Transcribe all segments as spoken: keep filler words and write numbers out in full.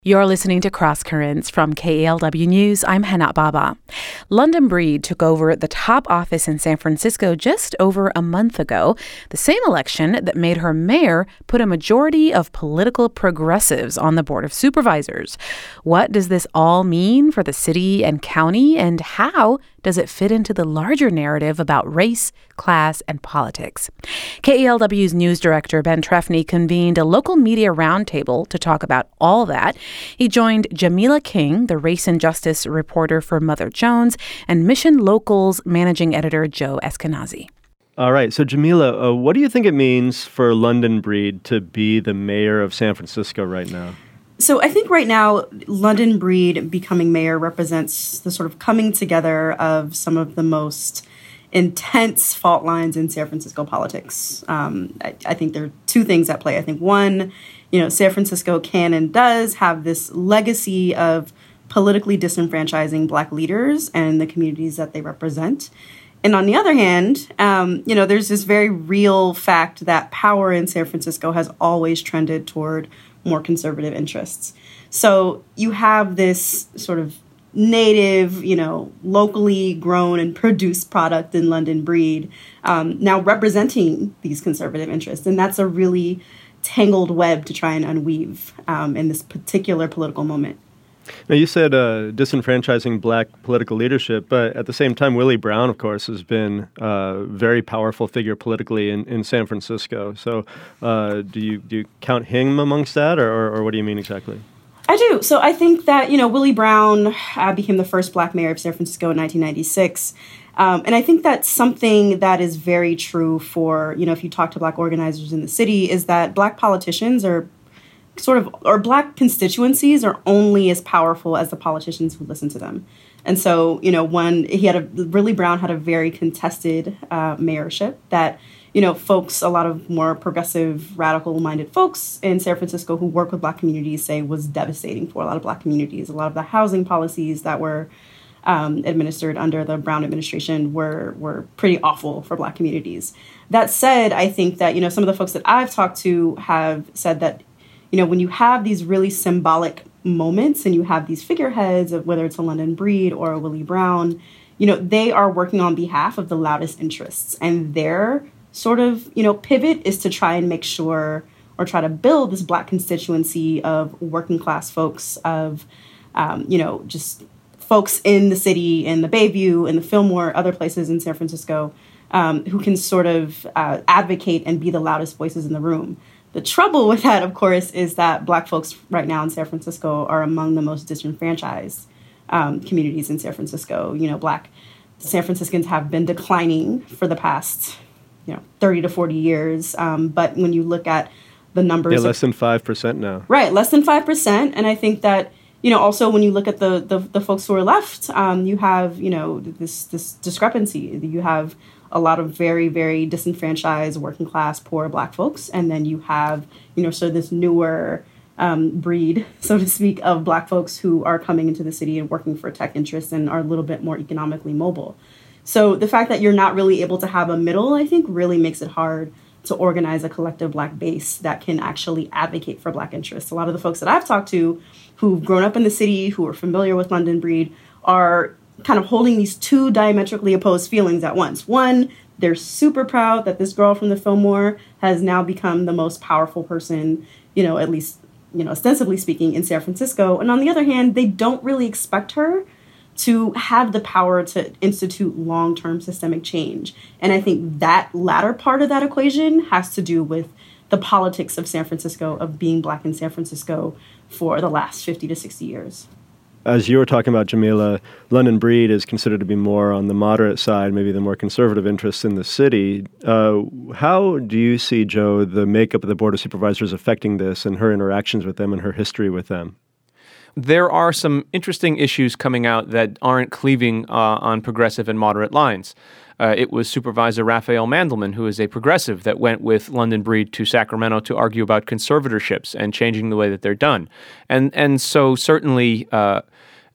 You're listening to Cross Currents from K E L W News. I'm Hannah Baba. London Breed took over the top office in San Francisco just over a month ago, the same election that made her mayor put a majority of political progressives on the Board of Supervisors. What does this all mean for the city and county, and how does it fit into the larger narrative about race, class, and politics? K E L W's news director Ben Trefny convened a local media roundtable to talk about all that. He joined Jamila King, the race and justice reporter for Mother Jones, and Mission Local's managing editor Joe Eskenazi. All right. So, Jamila, uh, what do you think it means for London Breed to be the mayor of San Francisco right now? So I think right now, London Breed becoming mayor represents the sort of coming together of some of the most intense fault lines in San Francisco politics. Um, I, I think there are two things at play. I think one, you know, San Francisco can and does have this legacy of politically disenfranchising Black leaders and the communities that they represent. And on the other hand, um, you know, there's this very real fact that power in San Francisco has always trended toward more conservative interests. So you have this sort of native, you know, locally grown and produced product in London Breed um, now representing these conservative interests. And that's a really tangled web to try and unweave um, in this particular political moment. Now, you said uh, disenfranchising Black political leadership, but at the same time, Willie Brown, of course, has been a very powerful figure politically in, in San Francisco. So uh, do you do you count him amongst that, or, or, or what do you mean exactly? I do. So I think that, you know, Willie Brown uh, became the first Black mayor of San Francisco in nineteen ninety-six. Um, and I think that's something that is very true for, you know, if you talk to Black organizers in the city, is that Black politicians are sort of, or Black constituencies are only as powerful as the politicians who listen to them. And so, you know, one, he had a, Willie Brown had a very contested uh, mayorship that, you know, folks, a lot of more progressive, radical-minded folks in San Francisco who work with Black communities say was devastating for a lot of Black communities. A lot of the housing policies that were um, administered under the Brown administration were were pretty awful for Black communities. That said, I think that, you know, some of the folks that I've talked to have said that, you know, when you have these really symbolic moments and you have these figureheads of whether it's a London Breed or a Willie Brown, you know, they are working on behalf of the loudest interests. And their sort of, you know, pivot is to try and make sure or try to build this Black constituency of working class folks, of, um, you know, just folks in the city, in the Bayview, in the Fillmore, other places in San Francisco, um, who can sort of uh, advocate and be the loudest voices in the room. The trouble with that, of course, is that Black folks right now in San Francisco are among the most disenfranchised um, communities in San Francisco. You know, Black San Franciscans have been declining for the past, you know, thirty to forty years. Um, but when you look at the numbers... Yeah, less than five percent now. Right, less than five percent. And I think that, you know, also when you look at the the, the folks who are left, um, you have, you know, this this discrepancy. You have a lot of very, very disenfranchised, working class, poor Black folks. And then you have, you know, sort of this newer um, breed, so to speak, of Black folks who are coming into the city and working for tech interests and are a little bit more economically mobile. So the fact that you're not really able to have a middle, I think, really makes it hard to organize a collective Black base that can actually advocate for Black interests. A lot of the folks that I've talked to who've grown up in the city, who are familiar with London Breed, are kind of holding these two diametrically opposed feelings at once. One, they're super proud that this girl from the Fillmore has now become the most powerful person, you know, at least, you know, ostensibly speaking, in San Francisco. And on the other hand, they don't really expect her to have the power to institute long-term systemic change. And I think that latter part of that equation has to do with the politics of San Francisco, of being Black in San Francisco for the last fifty to sixty years. As you were talking about, Jamila, London Breed is considered to be more on the moderate side, maybe the more conservative interests in the city. Uh, how do you see, Joe, the makeup of the Board of Supervisors affecting this and her interactions with them and her history with them? There are some interesting issues coming out that aren't cleaving uh, on progressive and moderate lines. Uh, it was Supervisor Raphael Mandelman, who is a progressive, that went with London Breed to Sacramento to argue about conservatorships and changing the way that they're done. And and so certainly uh,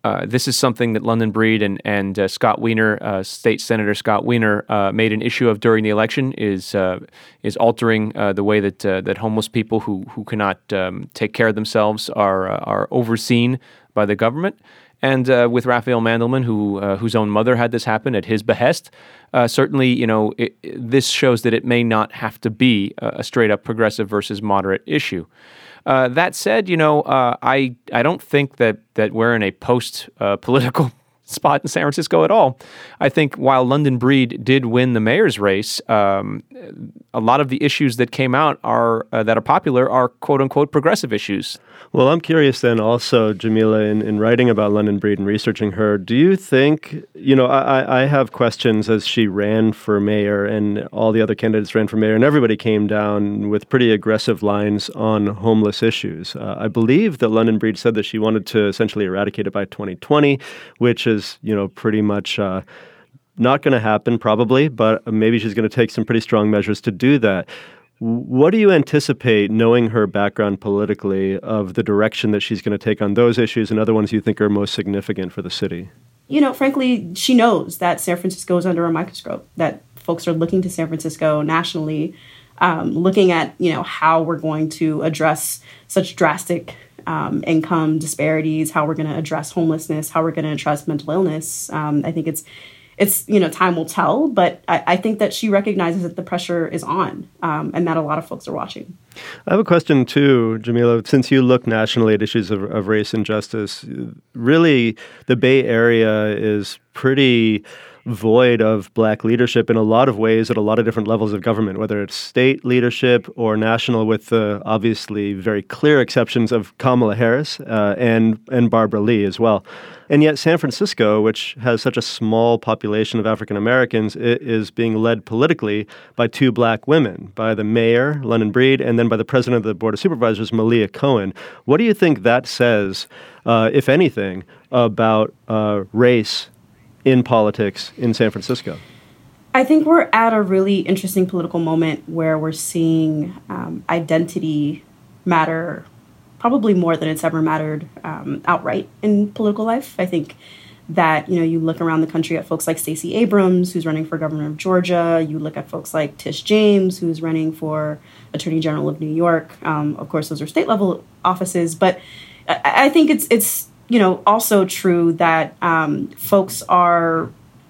Uh, this is something that London Breed and and uh, Scott Wiener, uh, State Senator Scott Wiener, uh, made an issue of during the election. Is uh, is altering uh, the way that uh, that homeless people who who cannot um, take care of themselves are uh, are overseen by the government. And uh, with Raphael Mandelman, who uh, whose own mother had this happen at his behest, uh, certainly, you know, it, it, this shows that it may not have to be a, a straight up progressive versus moderate issue. Uh, that said, you know, uh, I I don't think that that we're in a post uh, political spot in San Francisco at all. I think while London Breed did win the mayor's race, um, a lot of the issues that came out are uh, that are popular are quote unquote progressive issues. Well, I'm curious then also, Jamila, in, in writing about London Breed and researching her, do you think, you know, I, I have questions as she ran for mayor and all the other candidates ran for mayor, and everybody came down with pretty aggressive lines on homeless issues. Uh, I believe that London Breed said that she wanted to essentially eradicate it by twenty twenty, which is, you know, pretty much uh, not going to happen probably, but maybe she's going to take some pretty strong measures to do that. What do you anticipate, knowing her background politically, of the direction that she's going to take on those issues and other ones you think are most significant for the city? You know, frankly, she knows that San Francisco is under a microscope, that folks are looking to San Francisco nationally, um, looking at, you know, how we're going to address such drastic um, income disparities, how we're going to address homelessness, how we're going to address mental illness. Um, I think it's It's, you know, time will tell, but I, I think that she recognizes that the pressure is on um, and that a lot of folks are watching. I have a question too, Jamila. Since you look nationally at issues of, of race and justice, really the Bay Area is pretty void of black leadership in a lot of ways at a lot of different levels of government, whether it's state leadership or national, with the obviously very clear exceptions of Kamala Harris uh, and, and Barbara Lee as well. And yet San Francisco, which has such a small population of African Americans, is being led politically by two black women, by the mayor, London Breed, and then by the president of the Board of Supervisors, Malia Cohen. What do you think that says, uh, if anything, about uh, race in politics in San Francisco? I think we're at a really interesting political moment where we're seeing um, identity matter probably more than it's ever mattered um, outright in political life. I think that, you know, you look around the country at folks like Stacey Abrams, who's running for governor of Georgia. You look at folks like Tish James, who's running for attorney general of New York. Um, of course, those are state level offices. But I, I think it's it's, you know, also true that um, folks are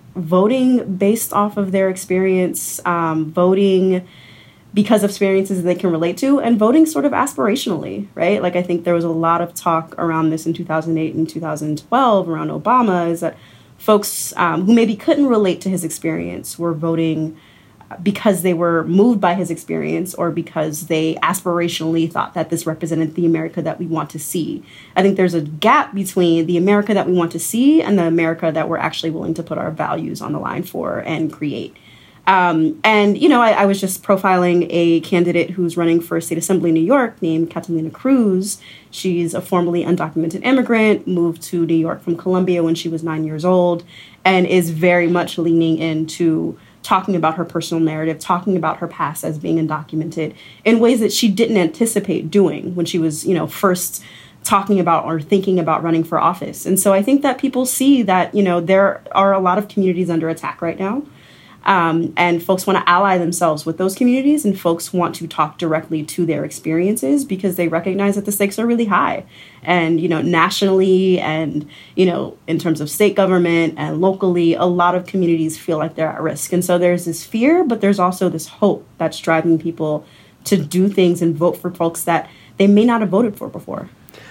voting based off of their experience, um, voting because of experiences that they can relate to, and voting sort of aspirationally, right? Like, I think there was a lot of talk around this in two thousand eight and two thousand twelve around Obama, is that folks um, who maybe couldn't relate to his experience were voting because they were moved by his experience or because they aspirationally thought that this represented the America that we want to see. I think there's a gap between the America that we want to see and the America that we're actually willing to put our values on the line for and create. Um, and, you know, I, I was just profiling a candidate who's running for State Assembly in New York named Catalina Cruz. She's a formerly undocumented immigrant, moved to New York from Colombia when she was nine years old, and is very much leaning into talking about her personal narrative, talking about her past as being undocumented in ways that she didn't anticipate doing when she was, you know, first talking about or thinking about running for office. And so I think that people see that, you know, there are a lot of communities under attack right now. Um, and folks want to ally themselves with those communities, and folks want to talk directly to their experiences because they recognize that the stakes are really high. And, you know, nationally and, you know, in terms of state government and locally, a lot of communities feel like they're at risk. And so there's this fear, but there's also this hope that's driving people to do things and vote for folks that they may not have voted for before.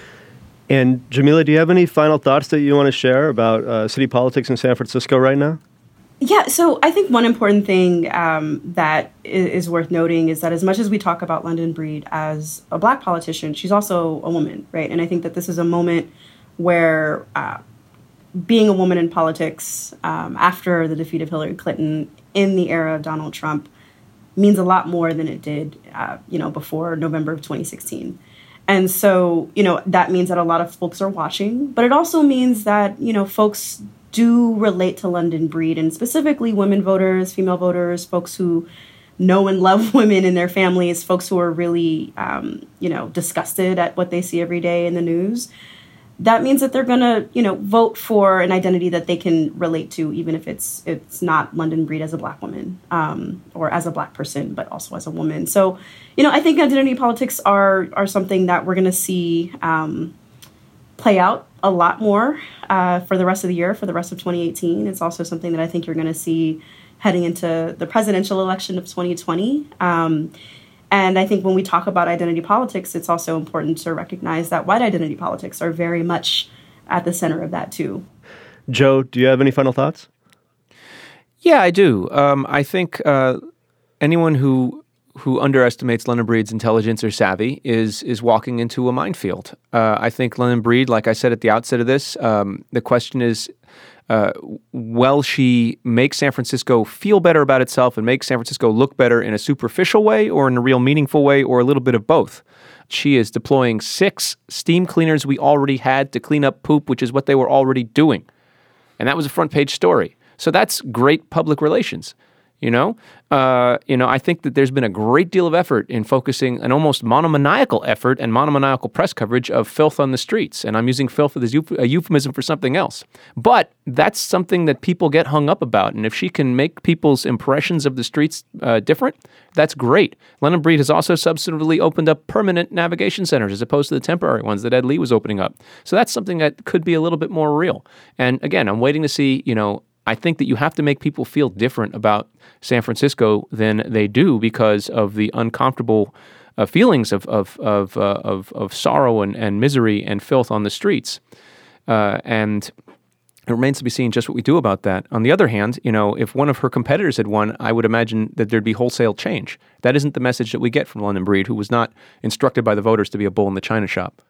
And Jamila, do you have any final thoughts that you want to share about uh, city politics in San Francisco right now? Yeah, so I think one important thing um, that is worth noting is that as much as we talk about London Breed as a Black politician, she's also a woman, right? And I think that this is a moment where uh, being a woman in politics um, after the defeat of Hillary Clinton in the era of Donald Trump means a lot more than it did, uh, you know, before November of twenty sixteen. And so, you know, that means that a lot of folks are watching, but it also means that, you know, folks do relate to London Breed, and specifically women voters, female voters, folks who know and love women in their families, folks who are really, um, you know, disgusted at what they see every day in the news. that means that they're going to, you know, vote for an identity that they can relate to, even if it's it's not London Breed as a Black woman um, or as a Black person, but also as a woman. So, you know, I think identity politics are are something that we're going to see um, play out a lot more uh, for the rest of the year, for the rest of twenty eighteen. It's also something that I think you're going to see heading into the presidential election of twenty twenty. Um, And I think when we talk about identity politics, it's also important to recognize that white identity politics are very much at the center of that, too. Joe, do you have any final thoughts? Yeah, I do. Um, I think uh, anyone who who underestimates London Breed's intelligence or savvy is is walking into a minefield. Uh, I think London Breed, like I said at the outset of this, um, the question is, Uh, will she make San Francisco feel better about itself and make San Francisco look better in a superficial way or in a real meaningful way or a little bit of both? She is deploying six steam cleaners we already had to clean up poop, which is what they were already doing. And that was a front page story. So that's great public relations. You know, uh, you know, I think that there's been a great deal of effort in focusing an almost monomaniacal effort and monomaniacal press coverage of filth on the streets. And I'm using filth as a euphemism for something else. But that's something that people get hung up about. And if she can make people's impressions of the streets uh, different, that's great. London Breed has also substantively opened up permanent navigation centers as opposed to the temporary ones that Ed Lee was opening up. So that's something that could be a little bit more real. And again, I'm waiting to see, you know, I think that you have to make people feel different about San Francisco than they do because of the uncomfortable uh, feelings of of of, uh, of of sorrow and, and misery and filth on the streets. Uh, and it remains to be seen just what we do about that. On the other hand, you know, if one of her competitors had won, I would imagine that there'd be wholesale change. That isn't the message that we get from London Breed, who was not instructed by the voters to be a bull in the china shop.